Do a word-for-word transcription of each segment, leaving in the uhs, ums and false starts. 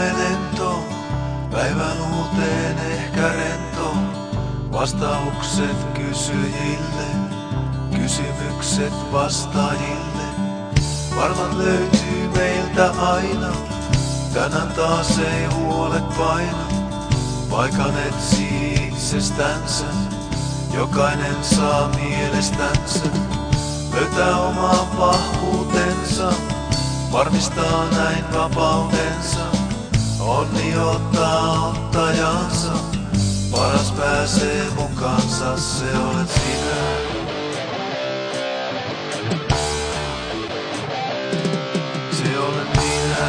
lento, päivän uuteen ehkä rento. Vastaukset kysyjille, kysymykset vastaajille. Varmaan löytyy meiltä aina, tänään taas ei huolet paina. Paikan etsii itsestänsä, jokainen saa mielestänsä. Löytää oman vahvuutensa, varmistaa näin vapautensa. Onni ottaa ottajansa, paras pääsee mukaansa, se olet sinä. Se olen minä.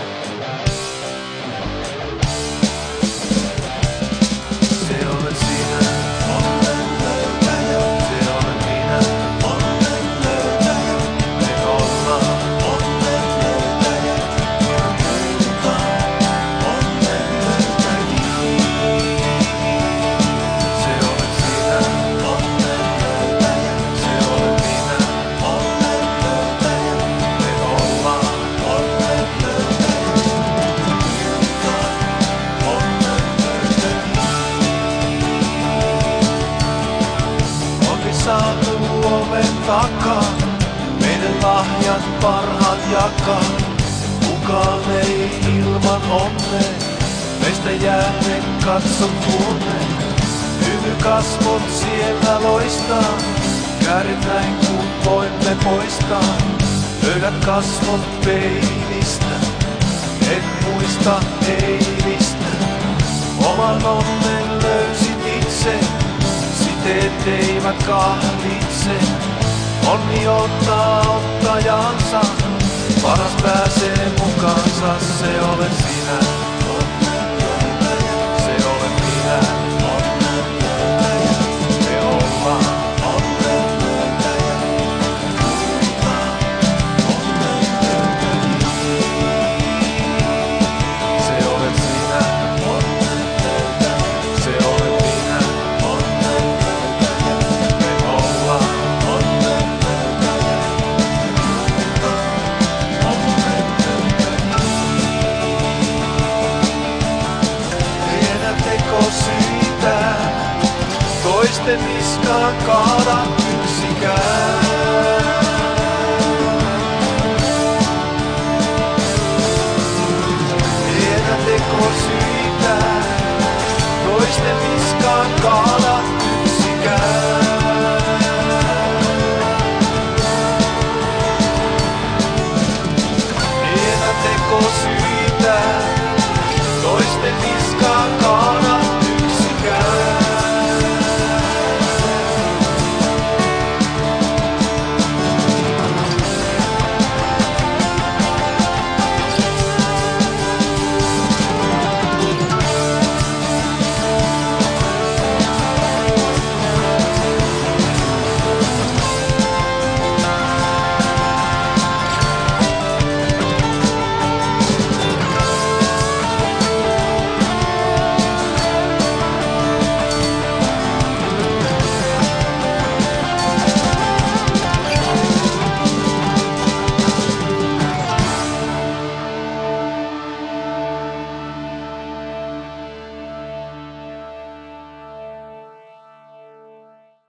Se olet sinä. Onnen löytäjä. Se olen minä. Onnen löytäjä. Me ollaan onnen löytäjä. Puhutaan onnen löytäjiä. Se olet sinä. Onnen löytäjä. Se olen minä. Onnen löytäjä. Me ollaan onnen löytäjä. Puhutaan onnen löytäjiä. Onkin saatu oven takaa, meidän lahjat parhaat jakaa. Kukaan ei ilman onnea, meistä jäämme katso tuonne. Hymykasvot siellä loistaa, käärit näin kun voimme poistaa. Löydät kasvot peilistä, et muista eilistä. Oman onnen löysit itse, siteet eivät kahlitse. Onni ottaa ottajansa, paras pääsee mukaansa, se olet sinä. Se olen minä. Me ollaan onnen löytäjä. Puhutaan onnen löytäjiä. Se olet sinä. Se olen minä. Me ollaan onnen löytäjä. Puhutaan onnen löytäjiä. Pienä tekosyitä, toisten niskaan kaada yksikään. Pienä tekosyitä, toisten niskaan kaada.